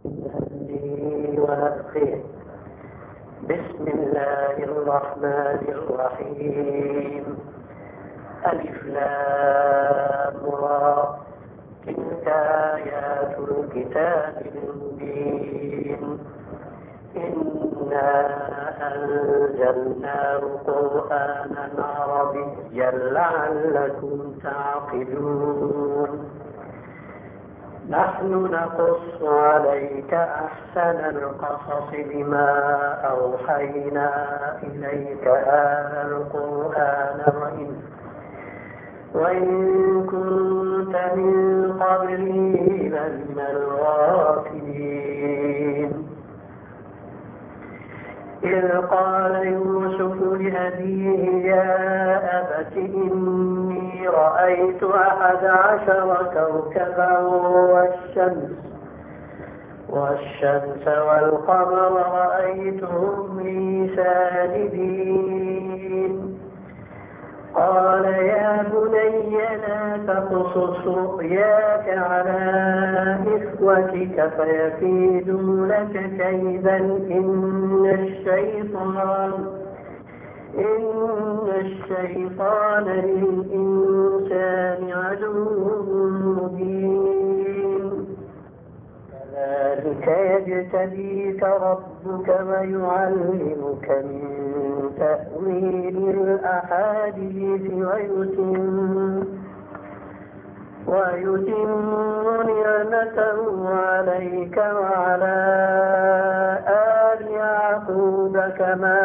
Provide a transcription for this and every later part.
همه ونفخه. بسم الله الرحمن الرحيم. ألف لام را. تلك آيات الكتاب المبين. إنا أنزلناه قرآنا عربيا لعلكم تعقلون. نحن نقص عليك أحسن القصص بما أوحينا إليك هذا القرآن وإن كنت من قبله لمن الغافلين. إذ قال يوسف لأبيه يا أبت إني رأيت 11 كوكبا والشمس والقمر رأيتهم لي ساجدين. قال يا بني لا تقصص رؤياك على إخوتك فيكيدوا لك كيدا إن الشيطان للإنسان عدو مبين. كذلك يجتبيك ربك ويعلمك من تأويل الأحاديث ويتم نعمته عليك وعلى آل يعقوب كما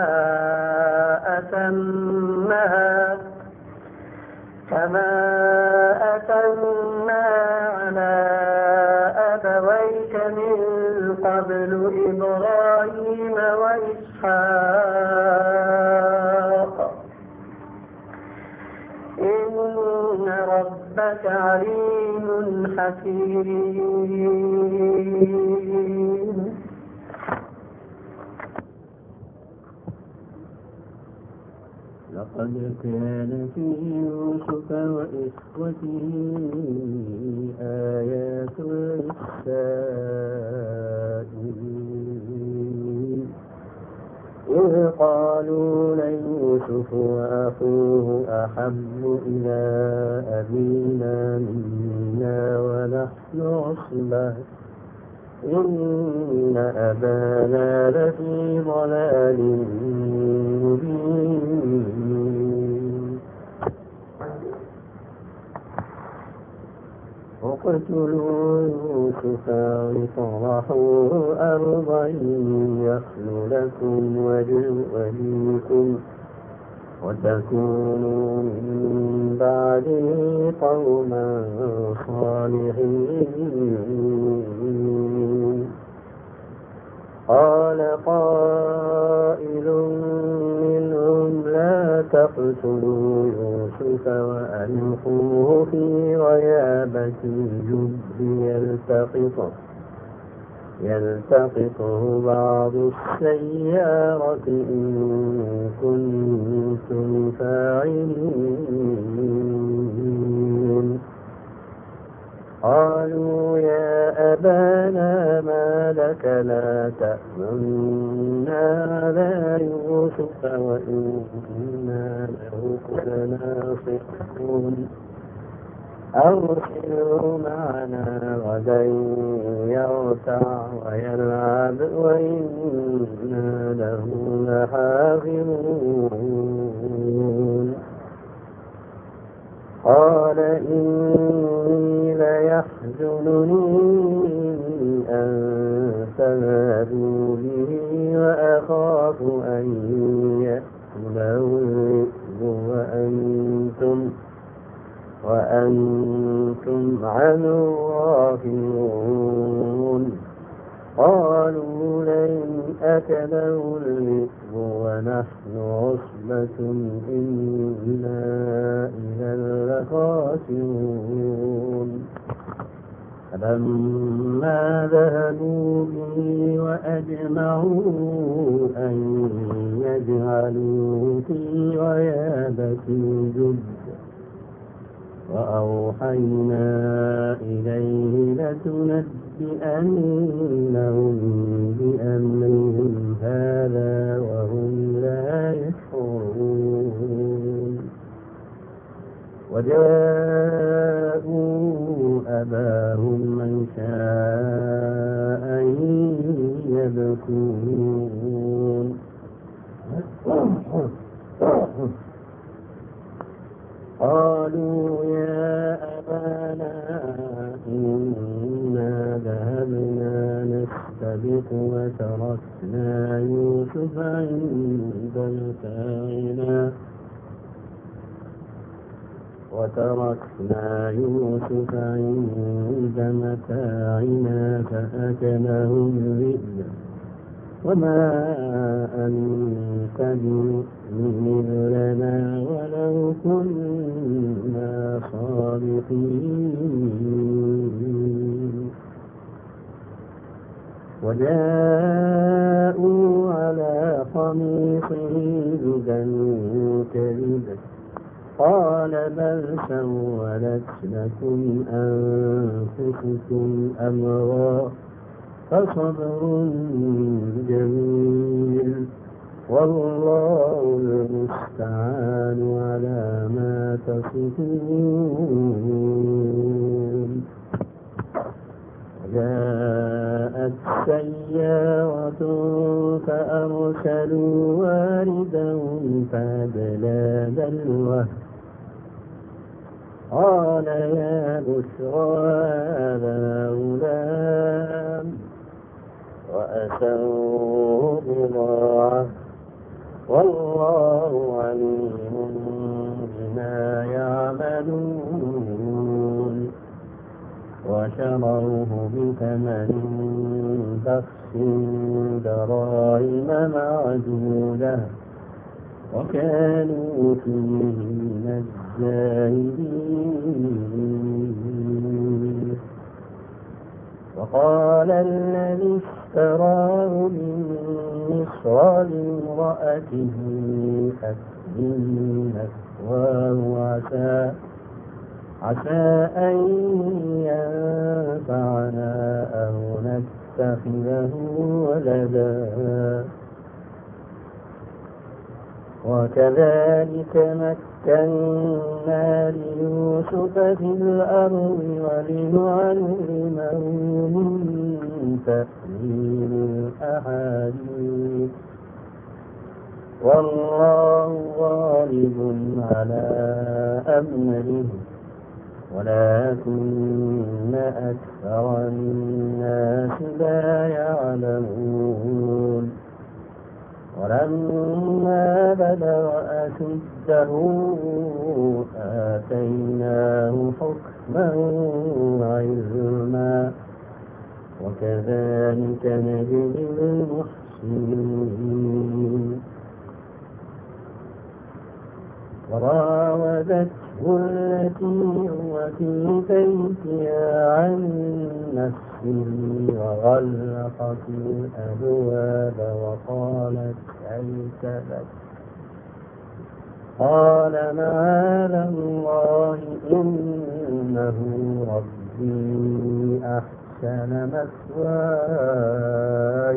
أتمها على أبويك من قبل إبراهيم وإسحاق إن ربك عليم حكيم. لقد كان في يوسف وإخوته آيات للسائلين إذ قالوا ليوسف وأخوه أحب إلى أبينا منا ونحن عصبة إن أبانا لفي ضلال مبين. اقتلوا يوسف واطرحوه أرضا يخل لكم وجه أبيكم وتكونوا من بعده قوما صالحين. قال قائل منهم لا تقتلوا يوسف وألقوه في غيابة الجب يلتقطه بعض السيارة إن كنتم فاعلين. قالوا يا أبانا ما لك لا تأمنا على يوسف وإنا له لناصحون أرسله معنا غدا يرتع ويلعب وإنا له لحافظون. قال إني ليحزنني أن تذهبوا به وأخاف أن يأكله الذئب وأنتم عنه غافلون. قالوا لئن أكله الذئب ونحن عصبة إنا إذا لخاسرون. فلما ذهبوا به وأجمعوا أن يجعلوه في غيابة الجب وأوحينا إليه لتنبئنهم لننبئنهم بأمرهم هذا وهم لا يشعرون وجاءوا أباهم عشاء يبكون قالوا يا أبانا إنا ذهبنا نستبق وتركنا يوسف عند متاعنا فأكله الذئب وما أنت بمؤمن لنا ولو كنا صادقين وجاءوا على قميصه بدم كذب قال بل سولت لكم أنفسكم أمرا فصبر جميل والله المستعان على ما تصفون جاءت سيارة فأرسلوا واردهم فأدلى دلوه قال يا بشرى هذا غلام وأسروا بضاعة والله عليم بما يعملون وشروه بثمن بخس دراهم معدودة وكانوا فيه من الزاهدين وقال الذي اشتراه من مصر لامرأته أسلمي مثواه عسى أن ينفعنا أو نتخذه ولدا وكذلك مكنا ليوسف في الأرض ولنعلمه من تأويل الأحاديث والله غالب على أمره ولكن أكثر الناس لا يعلمون ولما بلغ أشده آتيناه حكما وعلما وكذلك نجزي المحسنين وراودته التي هو في بيتها عن نفسه وغلقت الأبواب وقالت هيت لك قال معاذ الله إنه ربي أحسن مثواي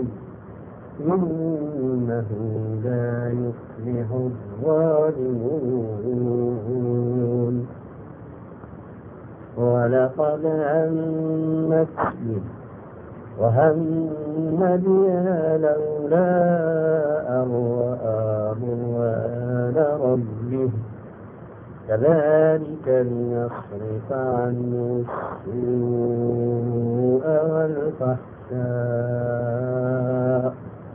إنه لا يفلح الظالمون ولقد همت به وهم بها لولا أن رأى برهان ربه كذلك لنصرف عنه السوء والفحشاء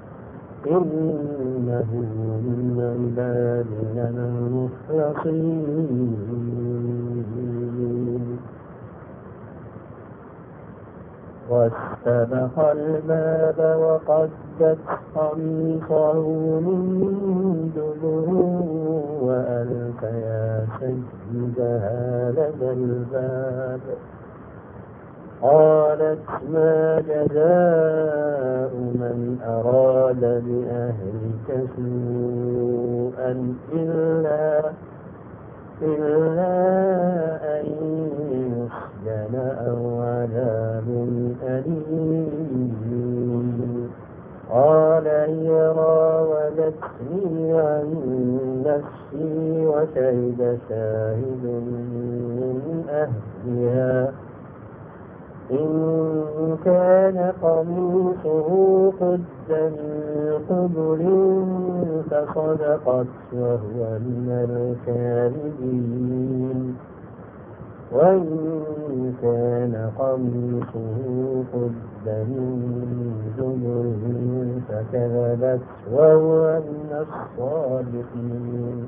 إنه من عبادنا المخلصين واستبق الباب وقدت قميصه من دبر وألف يا سيدها لدى الباب قالت ما جزاء من أراد بأهلك سوءا إلا أن يسجن أو عذاب أليم. قال هي راودتني عن نفسي وشهد شاهد من أهلها إن كان قميصه قد من قبل فصدقت وهو من الكاذبين وإن كان قميصه قد من دبر فكذبت وهو من الصادقين.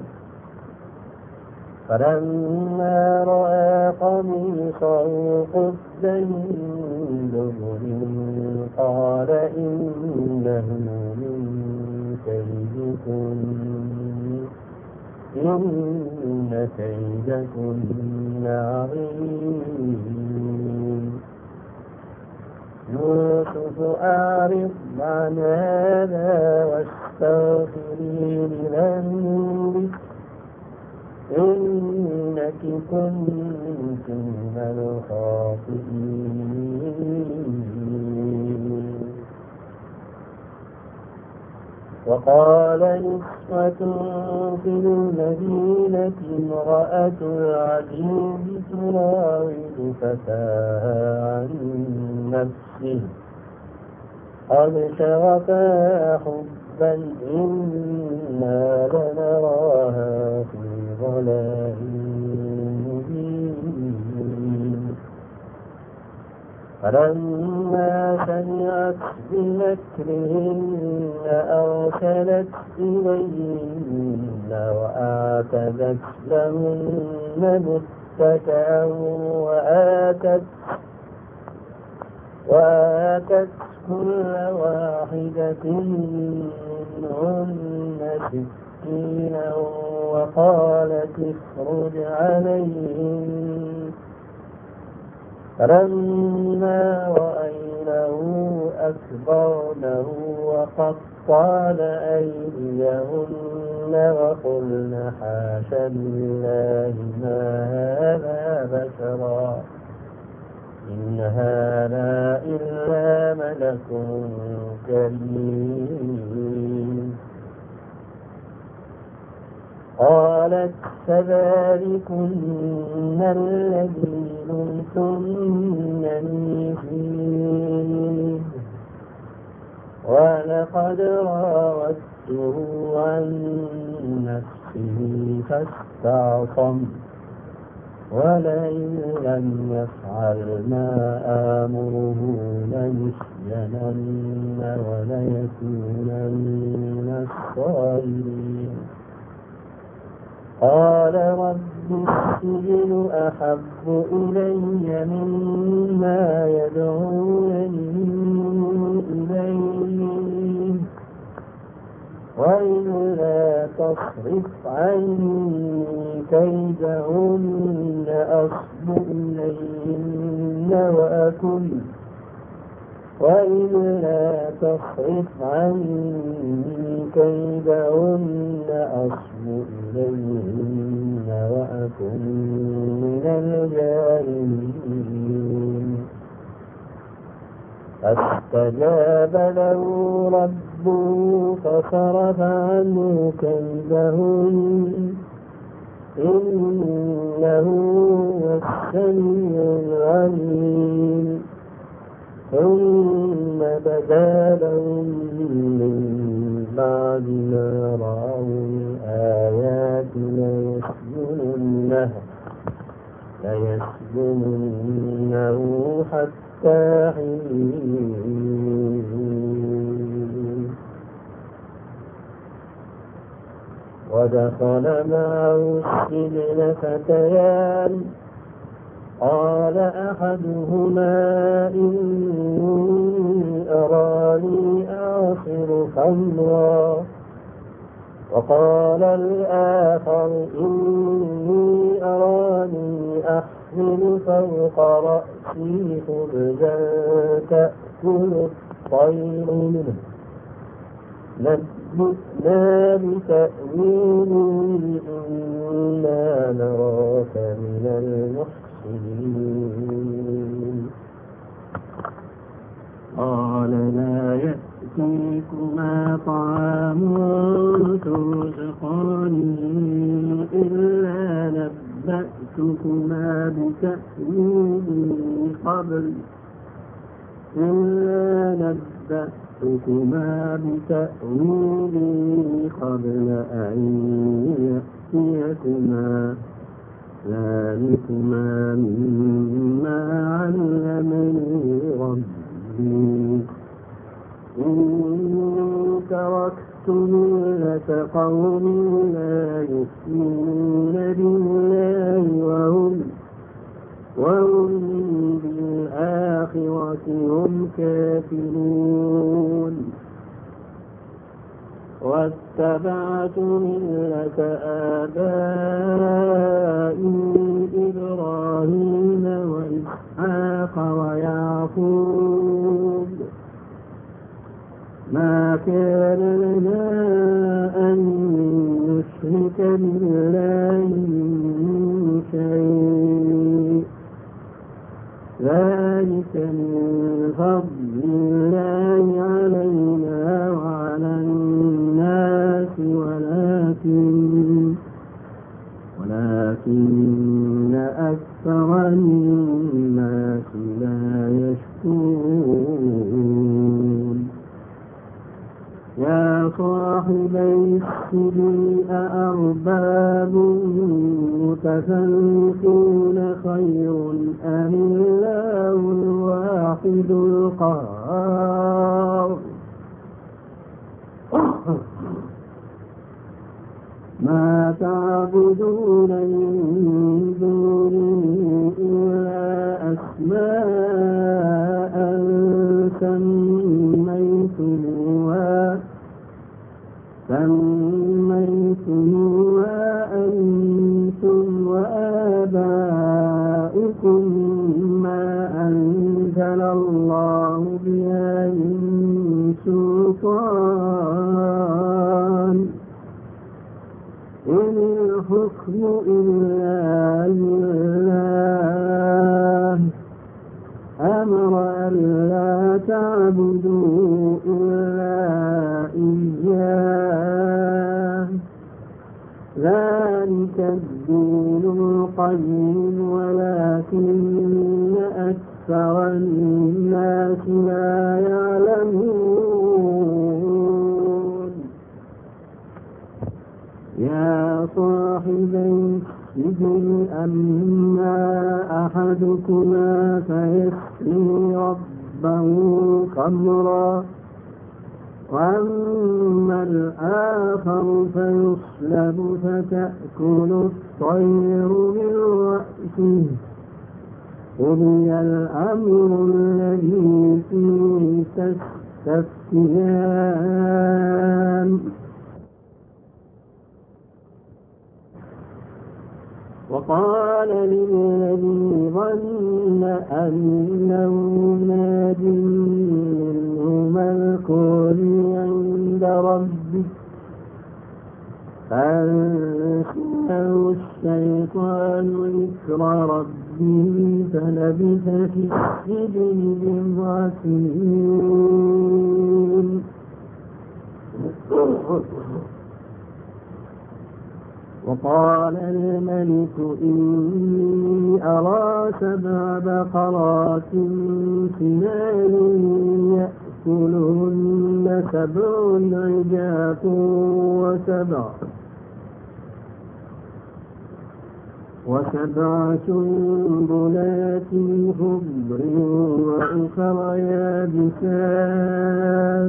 فلما رأى قميصه قد من دبر قال إنه من كيدكن إن كيدكن عظيم. يوسف أعرض عن هذا واستغفري لذنبك إنك كنت من الخاطئين. وقال نسوة في المدينة امرأة العزيز تراود فتاها عن نفسه قد شغفها حبا إنا لنراها في ضلال مبين. فلما سمعت بمكرهن أرسلت إليهن وآتت لهن متكئا وآتت كل واحدة منهن سكينا وقالت اخرج عليهم. فلما رأينه أكبرنه وقطعن أيديهن وقلن حاش لله ما هذا بشرا إن هذا إلا ملك كريم. قالت فذلكن الذي لمتنني فيه ولقد راودته عن نفسه فاستعصم ولئن لم يفعل ما آمره ليسجنن وليكونن من الصاغرين. قال رب السجن أحب إلي مما يدعونني إليه وإلا تصرف عني كيدهن أصب إليهن وإلا تصرف عني كيدهن أصب إليهن وأكن من الجاهلين. فاستجاب له ربه فصرف عنه كيدهن إنه هو السميع العليم. ثم بدا لهم من بعد ما رأوا الآيات ليسجننه حتى حين. ودخل معه السجن فتيان قال أحدهما إني أراني أعصر خمرا وقال الآخر إني أراني أحمل فوق رأسي خبزا تأكل الطير منه نبئنا بتأويله إنا نراك من المحسنين. قال لا يأتيكما طعام ترزقانه إلا نبأتكما بتأويله قبل أن يأتيكما ذلكما مما علمني ربي إني تركت ملة قوم لا يؤمنون بالله وهم بالآخرة هم كافرون واتبعت ملة آبائي إبراهيم وإسحاق ويعقوب ما كان لنا أن نشرك بالله من شيء ذلك من فضل الله علينا وعلى الناس ولكن أكثر الناس لا يشكرون يا صاحبي السجن أأرباب متفرقون خير أم الله الواحد القهار ما تعبدون من دونه إلا أسماء سميتموها أنتم وآباؤكم ما أنزل الله بها من سلطان إن الحكم إلا لله أمر ألا تعبدوا إلا إياه ذلك الدين القيم ولكن أكثر الناس لا يعلمون يا صاحبي السجن أما أحدكما فيسقي ربه خمرا وأما الآخر فيصلب فتأكل الطير من رأسه قضي الأمر الذي فيه تستفتيان وقال للذي ظن أنه ناج منهما اذكرني عند ربك فأنساه الشيطان ذكر ربه فلبث في السجن بضع سنين وقال الملك إني أرى 7 بقرات سمان يأكلهن 7 عجاف وسبع سنبلات خضر وأخر يابسات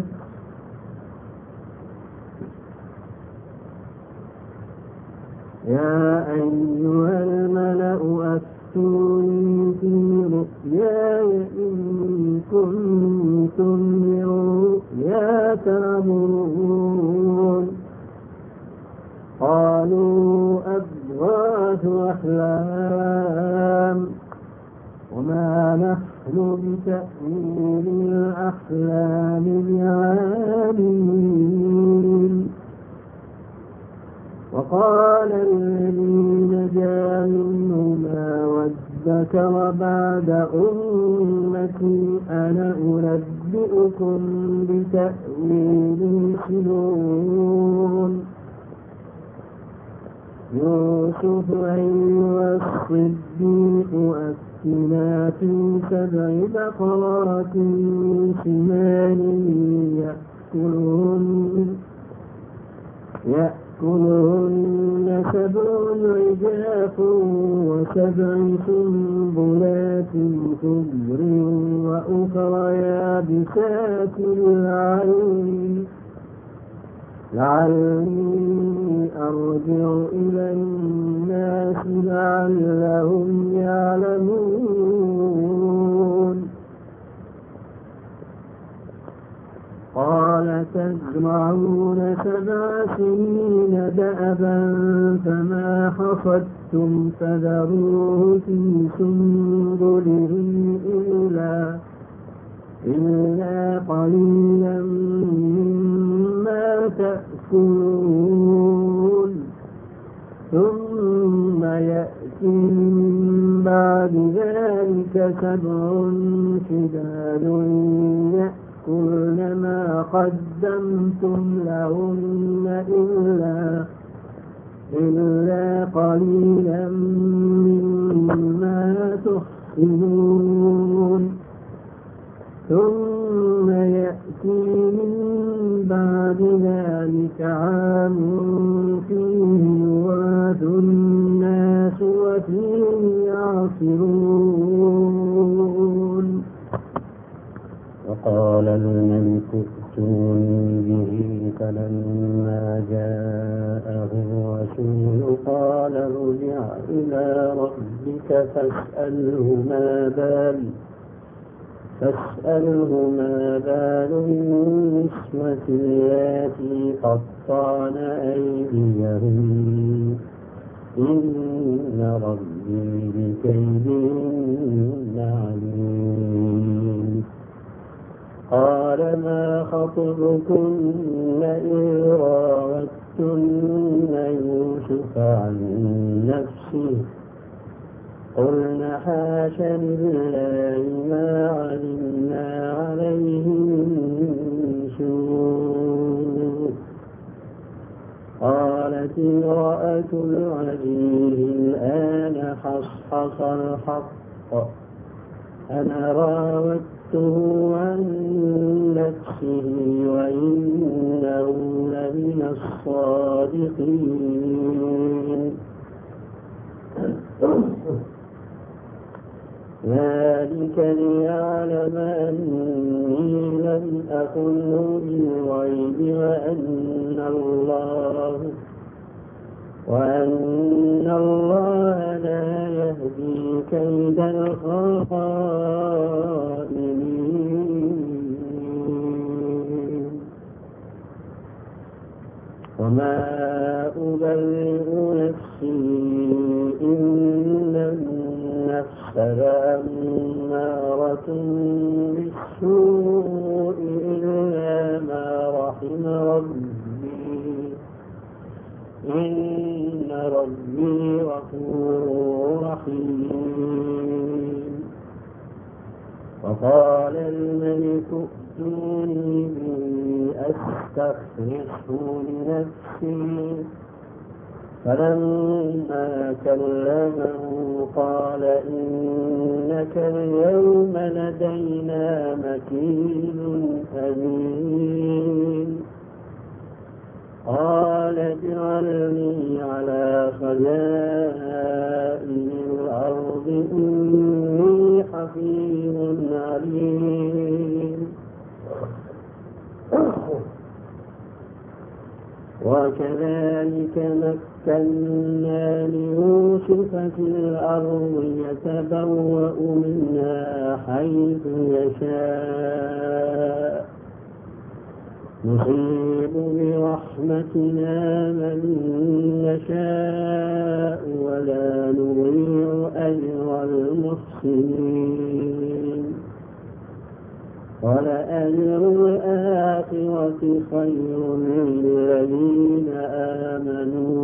يا أيها الملأ أفتوني في رؤياي إن كنتم لرؤيا تعبرون قالوا أضغاث أحلام وما نحن بتأويل الأحلام بعالمين وقال الذي نجا منهما وادكر بعد أمة أنا ننبئكم بتأويله سنون يوسف أيها الصديق أفتنا في 7 بقرات سمان يأكلهن 7 عجاف و7 سنبلات خضر وأخر يابسات لعلي أرجع إلى الناس لعلهم يعلمون قال تزرعون 7 سنين دأبا فما حصدتم فذروه في سنبله إلا قليلا مما تأكلون ثم يأتي من بعد ذلك 7 شداد يأكلن ما قدمتم لهن إلا قليلا مما تحصنون ثم يأتي من بعد ذلك عام فيه يغاث الناس وفيه يعصرون وقال الملك ائتوني به فلما جاءه الرسول قال ارجع إلى ربك فاسأله ما بال النسوة اللاتي قطعن أيديهن إن ربي بكيدهن عليم قال ما خطبكن إذ راوتن يوسف عن نفسه قلنا حاش لله ما علمنا عليه من سوء قالت امرأة العزيز الآن حصحص الحق أنا راودته عن نفسه وإنه لمن الصادقين ذلك ليعلم أني لم أخنه بالغيب وأن الله لا يهدي كيد الخائنين وما أبرئ نفسي إن النفس لأمارة بالسوء إلا ما رحم ربي إن ربي غفور رحيم وقال الملك ائتوني به أستخلصه لنفسي فلما كلمه قال إنك اليوم لدينا مكين أمين قال اجعلني على خزائن الأرض إني حفيظ عليم وكذلك مكنا ليوسف في الأرض يتبوأ منها حيث يشاء نصيب برحمتنا من نشاء ولا نضيع أجر المحسنين ولأجر الآخرة خير للذين آمنوا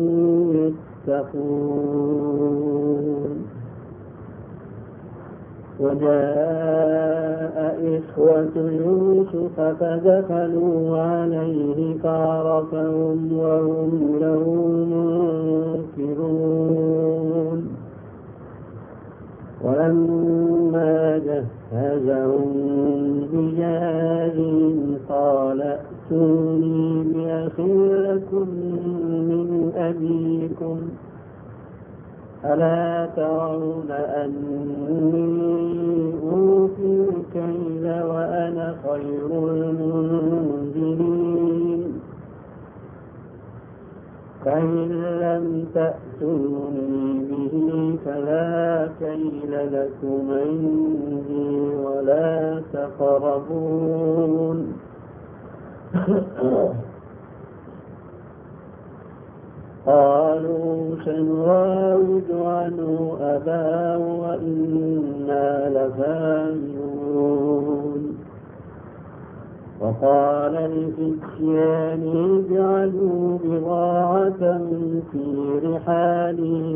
وكانوا يتقون وجاء إخوة يوسف فدخلوا عليه فعرفهم وهم له منكرون ولما جهزهم بجهازهم قال ائتوني بأخ لكم من أبيكم ألا ترون أني أوفي الكيل وأنا خير المنزلين فإن لم تأتوني به فلا كيل لكم عندي ولا تقربون قالوا سنراود عنه أباه وإنا لفاعلون وقال لفتيان اجعلوا بضاعتهم في رحالهم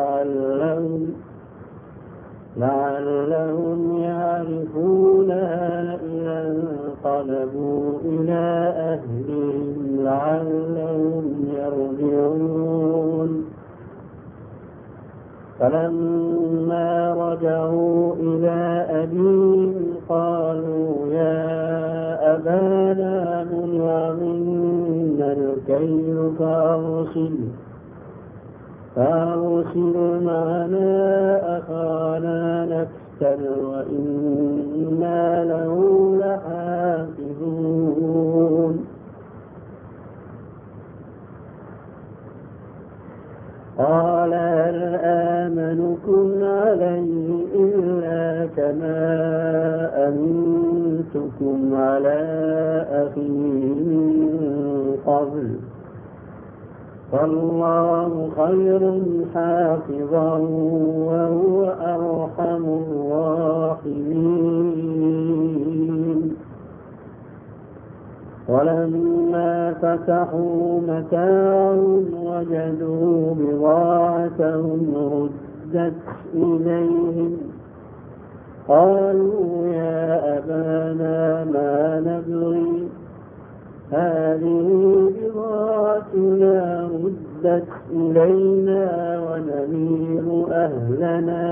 لعلهم يعرفونها إذا انقلبوا إلى أهلهم لعلهم يرجعون فلما رجعوا إلى أبيهم قالوا يا أبانا منع منا الكيل فأرسل معنا أخانا نكتل وإنا له لحافظون قال هل آمنكم عليه إلا كما أمنتكم على أخيه من قبل فالله خير حافظا وهو أرحم الراحمين ولما فتحوا متاعهم وجدوا بضاعتهم ردت إليهم قالوا يا أبانا ما نبغي هذه بضاعتنا ردت إلينا ونمير أهلنا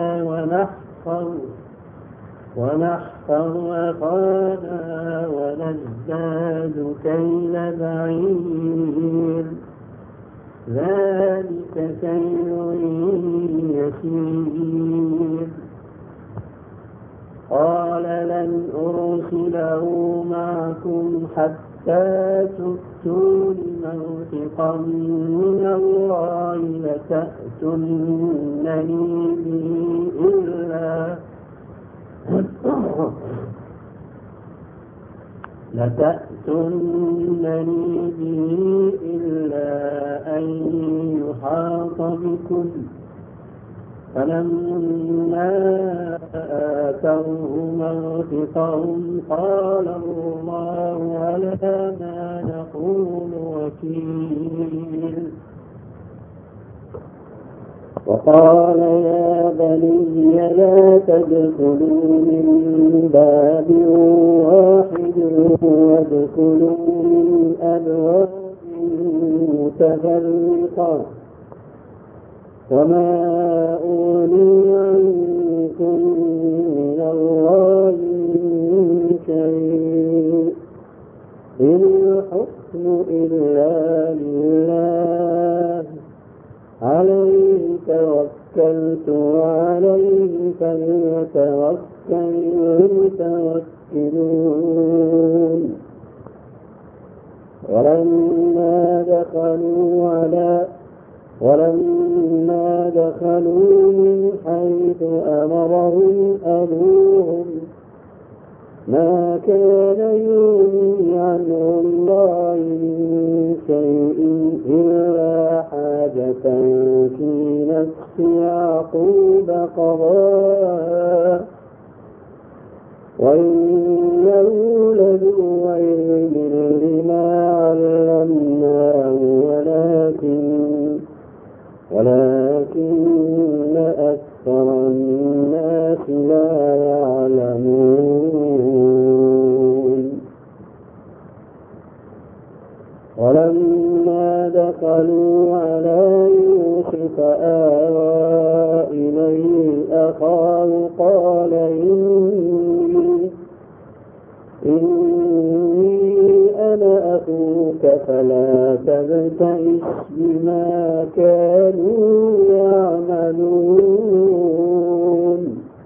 ونحفظ أخانا ونزداد كيل بعير ذلك كيل يسير قال لن أرسله معكم حتى تؤتون موثقا من الله لتأتونني به إلا أن يحاط بكم فلما آتوه موثقهم قال الله على ما نقول وكيل وقال يا بني لا تدخلوا من باب واحد وادخلوا من أبواب متفرقة وما أغني عنكم من الله من شيء إن الحكم إلا لله عليه توكلت وعليه فليتوكل المتوكلون ولما دخلوا من حيث أمرهم أبوهم ما كان يغني عنه الله من شيء إلا حاجة في نفس يعقوب قضاها وإنه لذو علم لما علمناه ولكن أكثر الناس لا ولما دخلوا على يوسف آوى إليه أخاه قال إني أنا أخوك فلا تبتئس بما كانوا يعملون.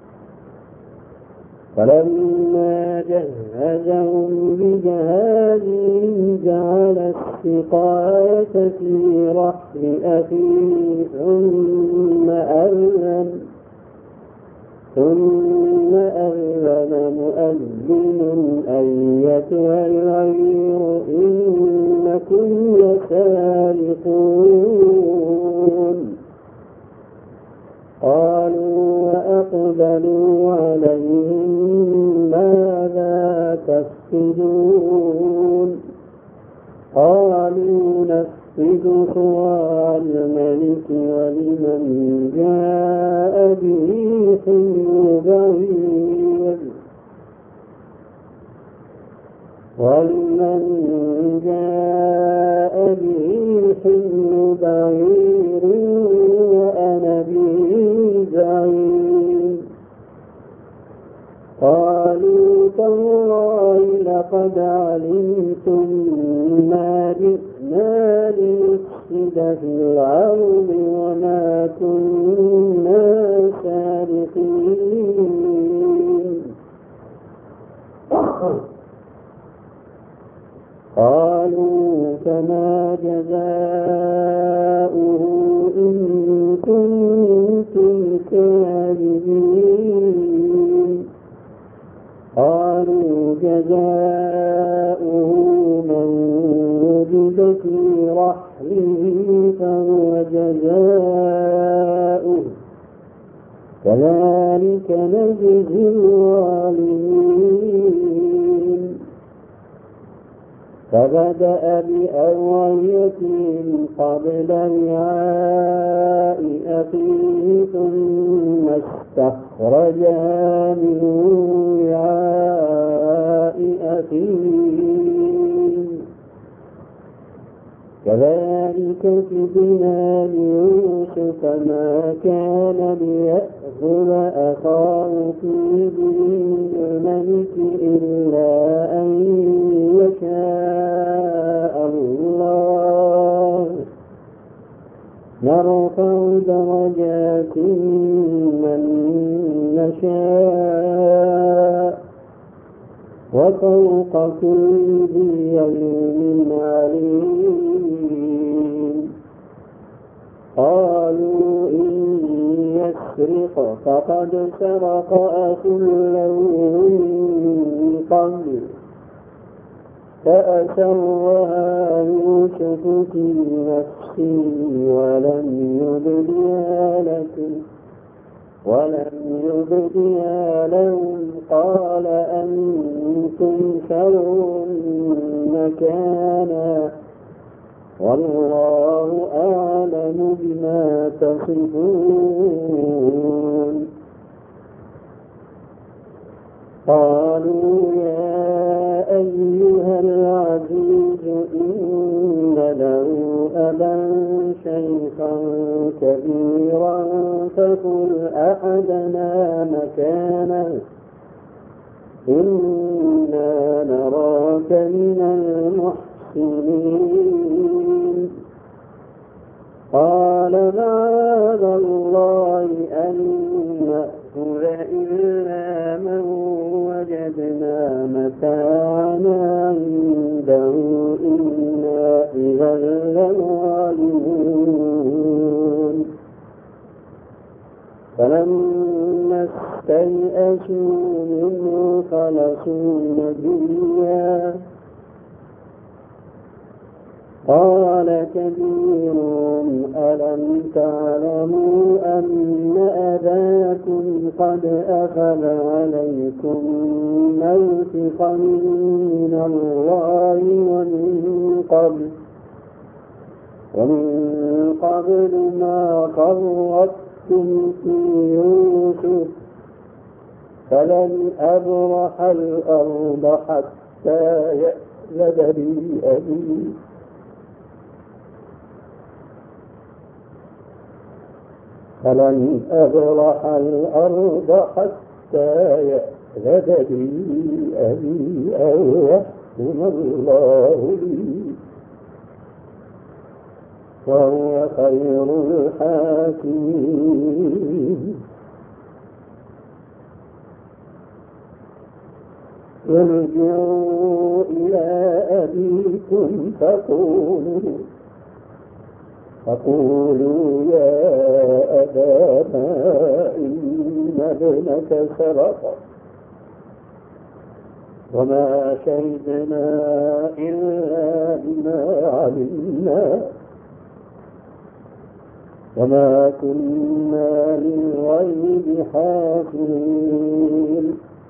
فلما جهزهم بجهازهم جعل السقاية في رحل أخيه ثم أذن مؤذن أيتها العير إنكم لسارقون. قالوا وأقبلوا عليهم ماذا تفقدون؟ قالوا نفقد صواع الملك ولمن جاء به حمل بعير وأنا به زعيم. قالوا تالله لقد علمتم ما جئنا لنفسد في الأرض وما كنا سارقين. قالوا فما جزاؤه إن كنتم كاذبين؟ قالوا جزاؤه من وجد في رحله فهو جزاؤه كذلك نجزي الظالمين. فبدأ بأوعيتهم قبل وعاء أخيه ثم استخرجها من وعاء أخيه كذلك كدنا ليوسف ما كان ليأخذ أخاه في دين الملك إلا أن يشاء الله نرفع درجات من نشاء وفوق كل ذي علم عليم. قالوا إن يسرق فقد سرق أخ له من قبل فأسرها يوسف في نفسه ولم يبدها لهم قال أنتم شر مكانا والله أعلم بما تصفون. قالوا يا أيها العزيز إن له أبا شيخا كبيرا فخذ أحدنا مكانه إنا نراك من المحسنين. قال معاذ الله أن نأخذ إلا من وجدنا متاعنا عنده إنا إذا لظالمون. فلما استيئسوا منه خلصوا نجيا قال كبيرهم ألم تعلموا أن أباكم قد أخذ عليكم موثقا من الله ومن قبل ما فرطتم في يوسف فلن أبرح الأرض حتى يأذن لي أبي فلن أبرح الأرض حتى يأذن لي أبي أو يحكم الله لي، وهو خير الحاكمين. ارجعوا إلى أبيكم فقولوا يا أبانا إن ابنك سرق وما شهدنا إلا بما علمنا وما كنا للغيب حافظين.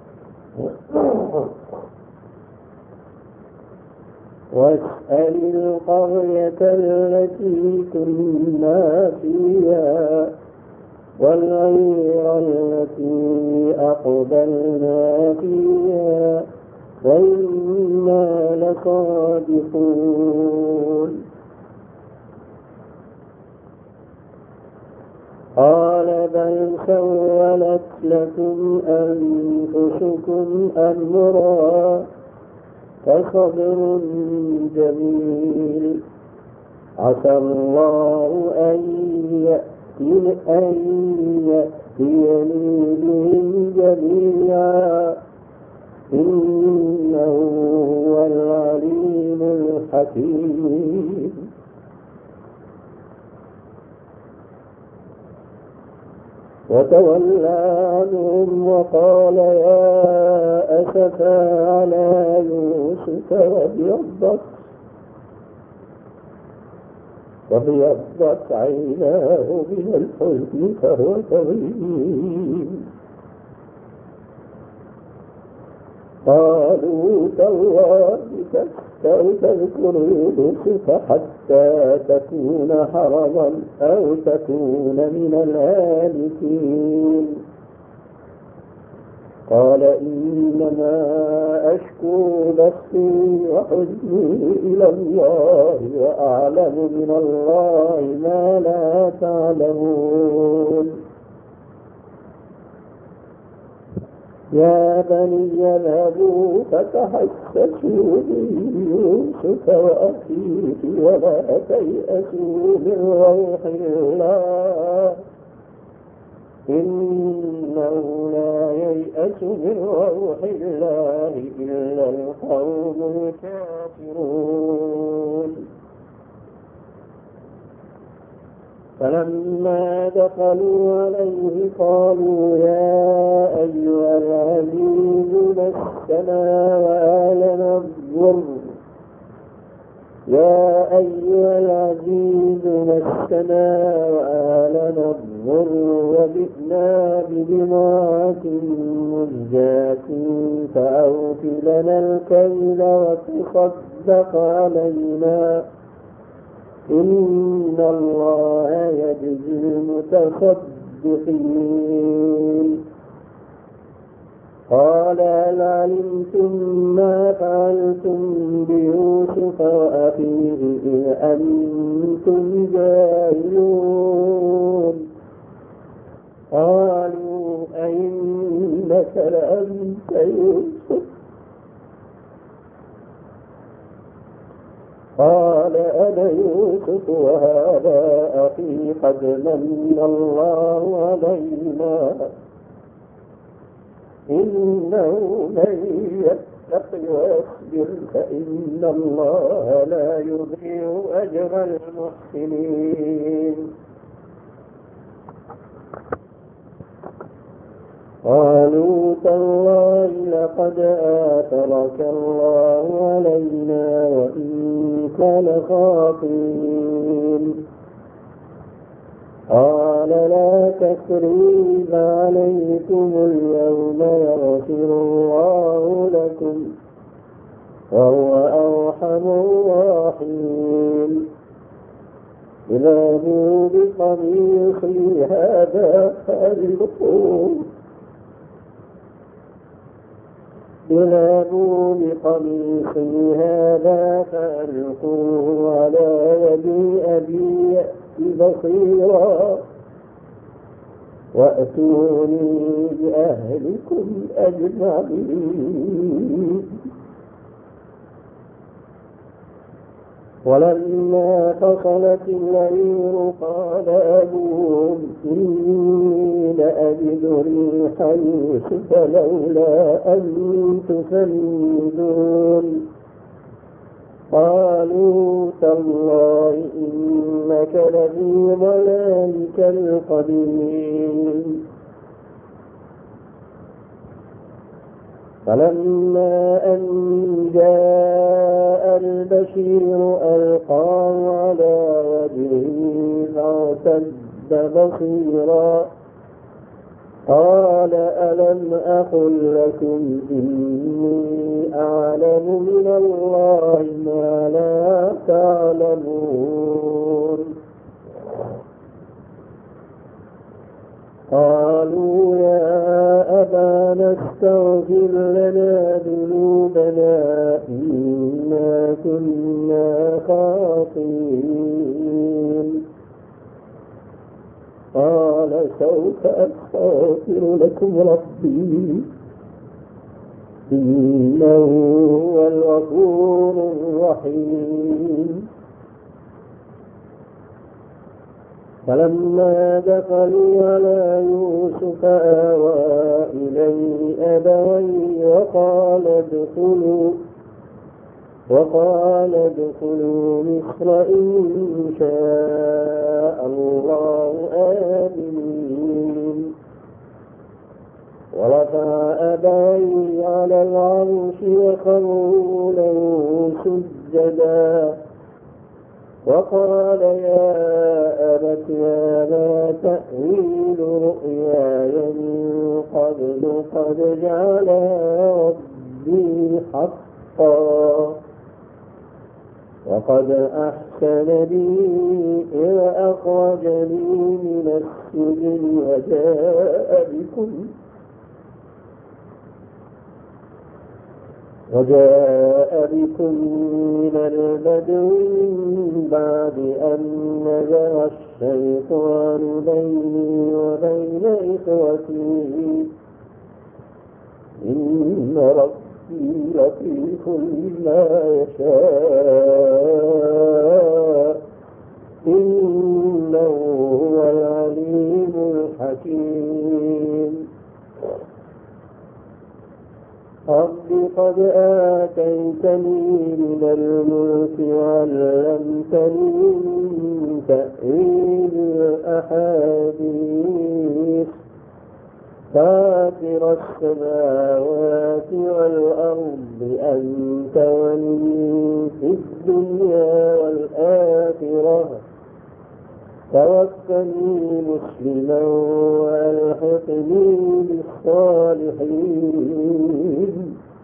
واسأل القرية التي كنا فيها والعير التي أقبلنا فيها وإنا لصادقون. قال بل سولت لكم أنفسكم أمرا فصبر جميل عسى الله أن يأتيني بهم جميعا إنه هو العليم الحكيم. وتولى عنهم وقال يا أسفا على يوسف وابيضت عيناه من الحزن فهو كظيم. قالوا تالله تذكر يوسف حتى تكون حرضا أو تكون من الهالكين. قال إنما أشكو بثي وحزني إلى الله وأعلم من الله ما لا تعلمون. يا بني اذهبوا فتحسسوا من يوسف وأخيه ولا تيأسوا من روح الله إنه لا ييأس من روح الله إلا القوم الكافرون. فلما دخلوا عليه قالوا يا أيها العزيز مسنا وآلنا الضر وجئنا ببضاعة مزجاة فأوف لنا الكيل وتصدق علينا إن الله يجزي المتصدقين. قال هل علمتم ما فعلتم بيوسف وأخيه إذ أنتم جاهلون؟ قالوا أئنك لأنت يوسف؟ قال أنا يوسف وهذا أخي قد من الله علينا إنه من يتق ويصبر فإن الله لا يضيع أجر المحسنين. قالوا تالله لقد آثرك الله علينا وإن كان خاطئين. قال لا تثريب عليكم اليوم يغفر الله لكم وهو أرحم الراحمين. اذهبوا بقميصي هذا فألقوه على يد أبي يأت بصيرا وأتوني بأهلكم أجمعين. ولما فصلت العير قال أبوهم إني لأجد ريح يوسف لولا أن تفندون. قالوا تالله إنك لفي ضلالك القديم. فلما أن جاء البشير ألقاه على وجهه فارتد بصيرا قال ألم أقل لكم إني أعلم من الله ما لا تعلمون. قالوا يا أبانا استغفر لنا ذنوبنا إنا كنا خاطئين. قال سوف أستغفر لكم ربي إنه هو الغفور الرحيم. فلما دخلوا على يوسف آوى إليه أبويه وقال ادخلوا مصر إن شاء الله آمنين. ورفع أبويه على العرش وخروا له سجدا وقال يا أبت هذا تأويل رؤياي من قبل قد جعلها ربي حقا وقد أحسن بي إذ أخرجني من السجن وجاء بكم من البدو من بعد أن نزغ الشيطان بيني وبين إخوتي إن ربي لطيف لما يشاء إنه هو العليم الحكيم. رب قد آتيتني من الملك وعلمتني من تأويل الأحاديث فاطر السماوات والأرض أنت ولي في الدنيا والآخرة توفني مسلما والحقني بالصالحين.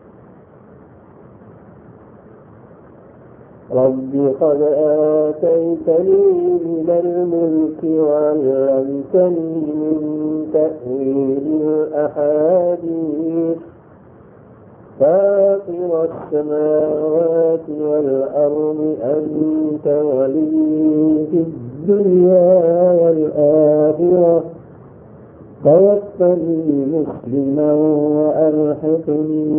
رب قد آتيتني من الملك وعلمتني من تأويل الأحاديث فاطر السماوات والأرض أنت ولي في الدنيا والآخرة توفني مسلما وألحقني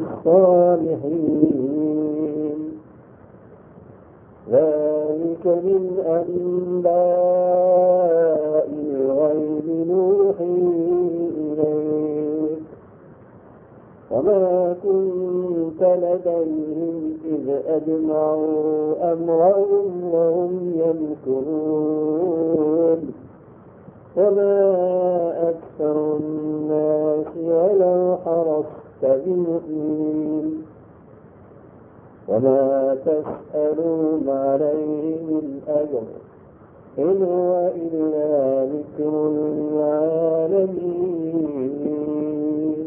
بالصالحين. ذلك من أنباء الغيب نوحيه إليك وما كنت لديهم إذ أجمعوا أمرهم وهم يمكرون وما أكثر الناس ولو حرصت بمؤمنين وما تسألون عليه من أجر إن هو إلا ذكر للعالمين.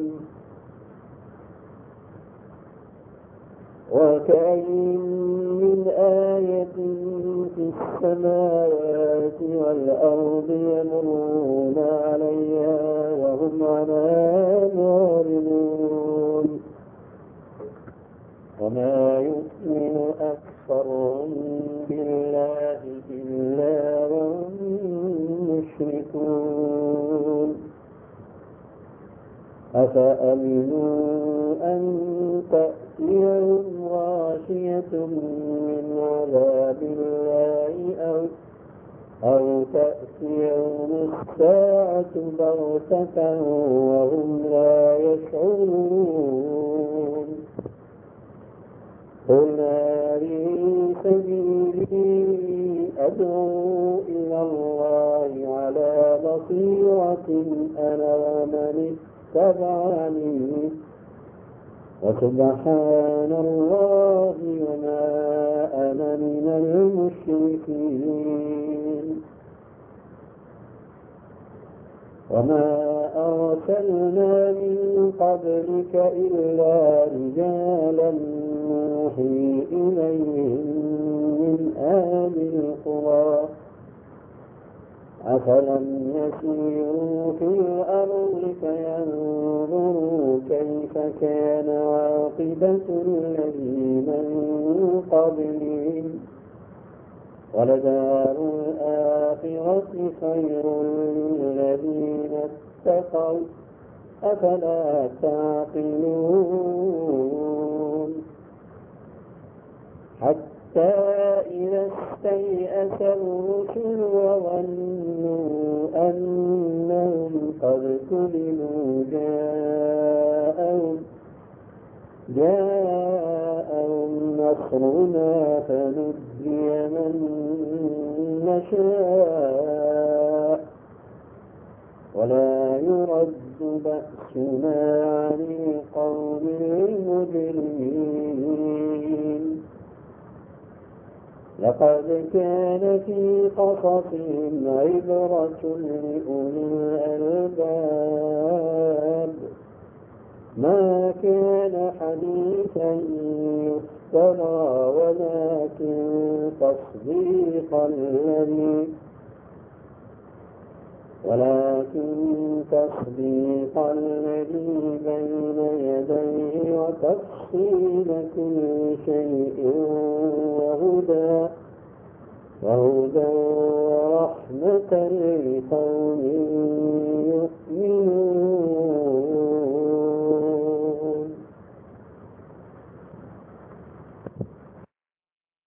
وكأين من آية في السماوات والأرض يمرون عليها وهم عنها معرضون وما يؤمن أكثرهم بالله إلا وهم مشركون أفأمنوا أن تأتيهم غاشية من عذاب الله أو تأتيهم الساعة بغتة وهم لا يشعرون قل هذه سبيلي أدعو إلى الله على بصيرة أنا ومن اتبعني وسبحان الله وما أنا من المشركين وما أرسلنا من قبلك إلا رجالا نوحي إليهم من أهل القرى أفلم يسيروا في الأرض فينظروا كيف كان عاقبة الذين من قبلهم ولدار الآخرة خير للذين اتقوا أفلا تعقلون حتى إذا استيأس الرسل وظنوا أنهم قد كذبوا جاءهم نصرنا فنجي من نشاء ولا يرد بأسنا عن القوم المجرمين لقد كان في قصصهم عبرة لأولي الألباب ما كان حديثا يفترى ولكن تصديق الذي بين يديه وتفصيل كل شيء وهدى ورحمة